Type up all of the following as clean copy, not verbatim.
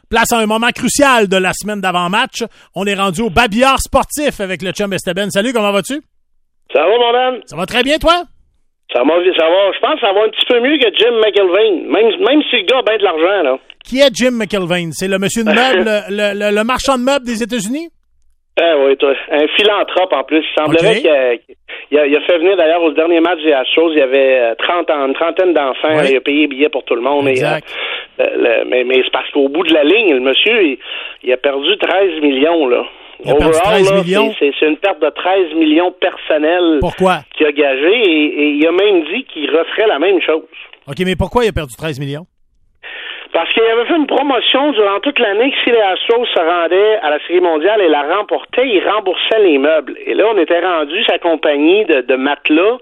Place à un moment crucial de la semaine d'avant-match. On est rendu au babillard sportif avec le chum Esteban. Salut, comment vas-tu? Ça va, mon man? Ça va très bien, toi? Ça va. Je pense que ça va un petit peu mieux que Jim McIlvaine. Même si le gars a bien de l'argent, là. Qui est Jim McIlvaine? C'est le monsieur de meubles, le marchand de meubles des États-Unis? Oui, toi. Un philanthrope, en plus. Il semblerait qu'il a fait venir, d'ailleurs, au dernier match des Astros, il y avait une trentaine d'enfants. Oui. Il a payé les billets pour tout le monde. Exact. Mais c'est parce qu'au bout de la ligne, le monsieur, il a perdu 13 millions, là. Il a perdu 13 millions? C'est une perte de 13 millions personnels. Pourquoi? Qu'il a gagé et il a même dit qu'il referait la même chose. OK, mais pourquoi il a perdu 13 millions? Parce qu'il avait fait une promotion durant toute l'année que si les Astros se rendaient à la Série mondiale et la remportaient, il remboursait les meubles. Et là, on était rendu, sa compagnie de matelas,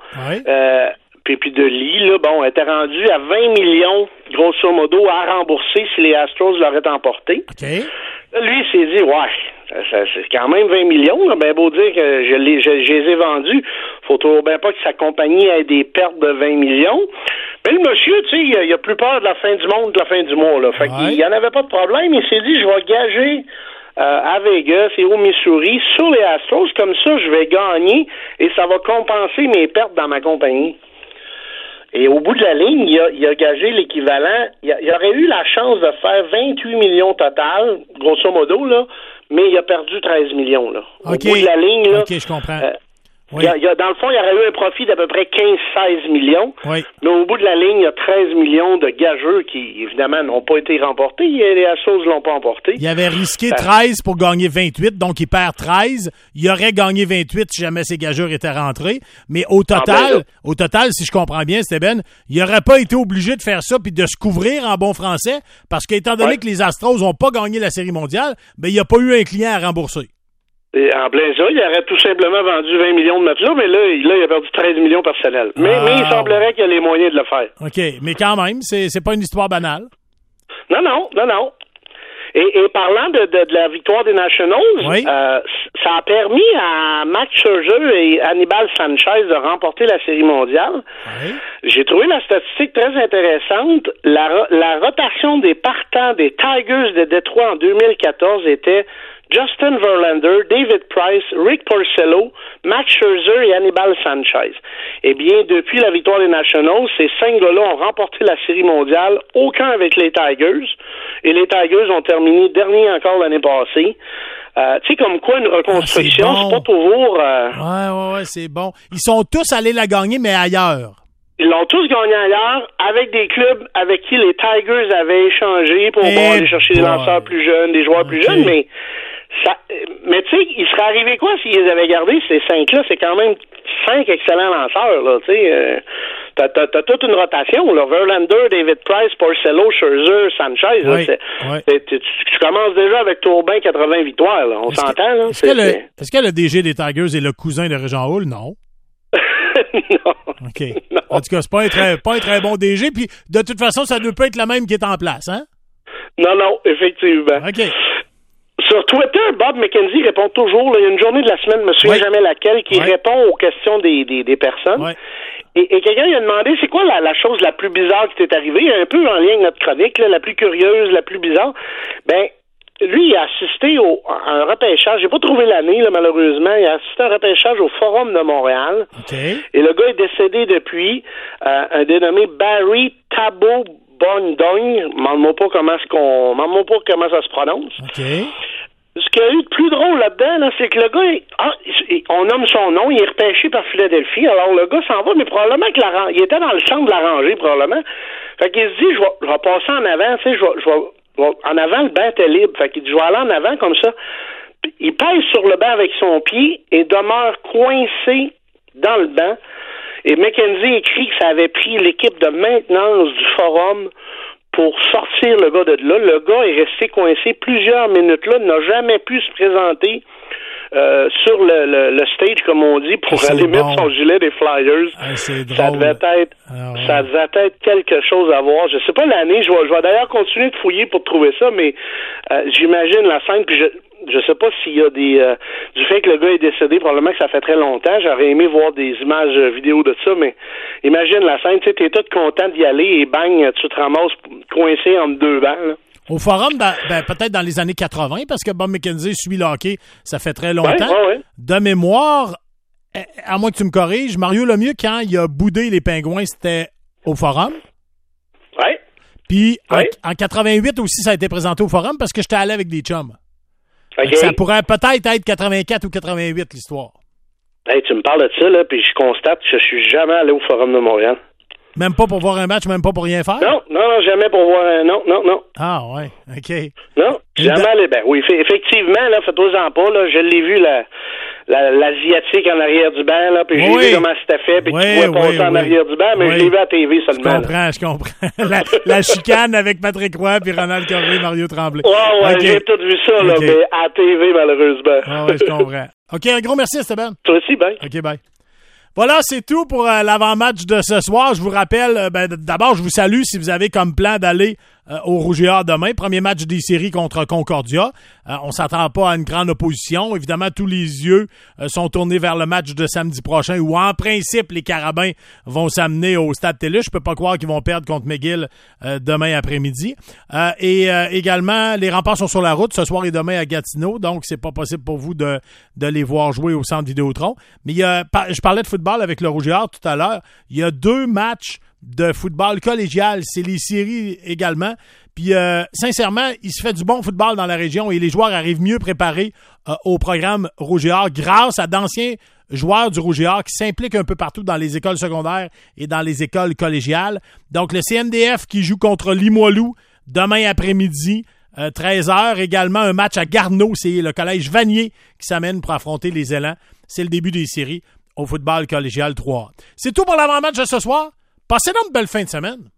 puis de lits, là, on était rendu à 20 millions, grosso modo, à rembourser si les Astros l'auraient emporté. OK. Là, lui, il s'est dit, c'est quand même 20 millions, là, ben beau dire que je les ai vendus. Faut toujours bien pas que sa compagnie ait des pertes de 20 millions. Mais le monsieur, tu sais, il a plus peur de la fin du monde que de la fin du mois, là. Fait qu'il y en avait pas de problème. Il s'est dit, je vais gager à Vegas et au Missouri sur les Astros. Comme ça, je vais gagner et ça va compenser mes pertes dans ma compagnie. Et au bout de la ligne, il a gagé l'équivalent. Il aurait eu la chance de faire 28 millions total, grosso modo, là, mais il a perdu 13 millions, là. Okay. Au bout de la ligne, là. OK, je comprends. Oui. Dans le fond, il y aurait eu un profit d'à peu près 15-16 millions. Oui. Mais au bout de la ligne, il y a 13 millions de gageux qui, évidemment, n'ont pas été remportés. Les Astros ne l'ont pas emporté. Il avait risqué 13 pour gagner 28, donc il perd 13. Il aurait gagné 28 si jamais ses gageurs étaient rentrés. Mais au total, si je comprends bien, Steven, il n'aurait pas été obligé de faire ça puis de se couvrir en bon français parce qu'étant donné que les Astros n'ont pas gagné la Série mondiale, ben, il n'y a pas eu un client à rembourser. Et en plein ça, il aurait tout simplement vendu 20 millions de matelas, mais là, il a perdu 13 millions personnels. Mais il semblerait qu'il y a les moyens de le faire. OK, mais quand même, c'est pas une histoire banale. Non. Et parlant de la victoire des Nationals, ça a permis à Max Scherzer et Anibal Sanchez de remporter la Série mondiale. Oui. J'ai trouvé la statistique très intéressante. La rotation des partants des Tigers de Détroit en 2014 était Justin Verlander, David Price, Rick Porcello, Max Scherzer et Anibal Sanchez. Eh bien, depuis la victoire des Nationals, ces 5 gars-là ont remporté la Série mondiale, aucun avec les Tigers, et les Tigers ont terminé dernier encore l'année passée. Tu sais, comme quoi une reconstruction, c'est pas toujours... Ouais, c'est bon. Ils sont tous allés la gagner, mais ailleurs. Ils l'ont tous gagné ailleurs, avec des clubs avec qui les Tigers avaient échangé pour aller chercher des lanceurs plus jeunes, des joueurs plus jeunes, mais tu sais, il serait arrivé quoi s'ils avaient gardé ces 5-là? C'est quand même 5 excellents lanceurs, là, tu sais. T'as toute une rotation, là. Verlander, David Price, Porcello, Scherzer, Sanchez. Tu commences déjà avec Tourbin 80 victoires, là. On s'entend, là. Est-ce que le DG des Tigers est le cousin de Régent Hall? Non. Non. OK. Non. En tout cas, c'est pas un très bon DG, puis de toute façon, ça ne peut pas être la même qui est en place, hein? Non, effectivement. OK. Sur Twitter, Bob McKenzie répond toujours, là, il y a une journée de la semaine, je me souviens jamais laquelle, qui répond aux questions des personnes. Ouais. Et quelqu'un lui a demandé, c'est quoi la chose la plus bizarre qui t'est arrivée, un peu en lien avec notre chronique, là, la plus curieuse, la plus bizarre. Ben, lui, il a assisté à un repêchage, j'ai pas trouvé l'année, là, malheureusement, il a assisté à un repêchage au Forum de Montréal. Okay. Et le gars est décédé depuis, un dénommé Barry Tabo Bondong, demande-moi pas comment ça se prononce. Okay. Ce qu'il y a eu de plus drôle là-dedans, là, c'est que le gars, on nomme son nom, il est repêché par Philadelphie, alors le gars s'en va, mais probablement il était dans le centre de la rangée, probablement. Fait qu'il se dit, je vais passer en avant, tu sais, en avant, le banc était libre. Fait qu'il dit, je vais aller en avant comme ça. Il pèse sur le banc avec son pied et demeure coincé dans le banc. Et McKenzie écrit que ça avait pris l'équipe de maintenance du forum pour sortir le gars de là. Le gars est resté coincé plusieurs minutes là, n'a jamais pu se présenter sur le stage, comme on dit, pour aller mettre son gilet des Flyers. Ça devait être quelque chose à voir. Je sais pas l'année, je vais d'ailleurs continuer de fouiller pour trouver ça, mais j'imagine la scène, puis je sais pas s'il y a du fait que le gars est décédé, probablement que ça fait très longtemps. J'aurais aimé voir des images vidéo de ça, mais imagine la scène, tu sais, t'es tout content d'y aller et bang, tu te ramasses coincé entre deux bancs, là. Au Forum, peut-être dans les années 80, parce que Bob McKenzie suit le hockey, ça fait très longtemps. Ouais. De mémoire, à moins que tu me corriges, Mario Lemieux, quand il a boudé les Pingouins, c'était au Forum. Oui. Puis en 88 aussi, ça a été présenté au Forum parce que j'étais allé avec des chums. Okay. Ça pourrait peut-être être 84 ou 88, l'histoire. Hey, tu me parles de ça, là, puis je constate que je suis jamais allé au Forum de Montréal. Même pas pour voir un match, même pas pour rien faire? Non, jamais pour voir un... Non. Ah, ouais, OK. Non, jamais allé. Ben oui, effectivement, là, fais-toi-en pas, là, je l'ai vu, l'Asiatique en arrière du banc, là, puis j'ai vu comment c'était fait, puis tu vois passer en arrière du banc, mais je l'ai vu à TV seulement. Je comprends. la chicane avec Patrick Roy, puis Ronald Cormier, Mario Tremblay. Ouais, okay. J'ai tout vu ça, là, mais à TV, malheureusement. Ah ouais, je comprends. OK, un gros merci, Esteban. Toi aussi, bye. OK, bye. Voilà, c'est tout pour l'avant-match de ce soir. Je vous rappelle, d'abord, je vous salue si vous avez comme plan d'aller au Rouge et Or demain. Premier match des séries contre Concordia. On s'attend pas à une grande opposition. Évidemment, tous les yeux sont tournés vers le match de samedi prochain où, en principe, les Carabins vont s'amener au Stade Télus. Je peux pas croire qu'ils vont perdre contre McGill demain après-midi. Et également, les Remparts sont sur la route ce soir et demain à Gatineau. Donc, c'est pas possible pour vous de les voir jouer au Centre Vidéotron. Mais je parlais de football avec le Rouge et Or tout à l'heure. Il y a 2 matchs de football collégial. C'est les séries également. Puis, sincèrement, il se fait du bon football dans la région et les joueurs arrivent mieux préparés au programme Rouge et Or grâce à d'anciens joueurs du Rouge et Or qui s'impliquent un peu partout dans les écoles secondaires et dans les écoles collégiales. Donc, le CNDF qui joue contre Limoilou demain après-midi, 13h. Également, un match à Garneau. C'est le collège Vanier qui s'amène pour affronter les Élans. C'est le début des séries au football collégial 3. C'est tout pour l'avant-match de ce soir. Passez donc une belle fin de semaine.